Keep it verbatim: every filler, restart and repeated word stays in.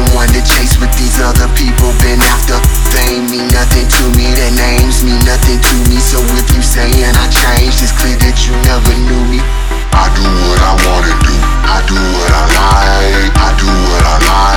one to chase with these other people. Been after fame, mean nothing to me. Their names mean nothing to me. So if you saying I changed, it's clear that you never knew me. I do what I wanna do, I do what I like, I do what I like.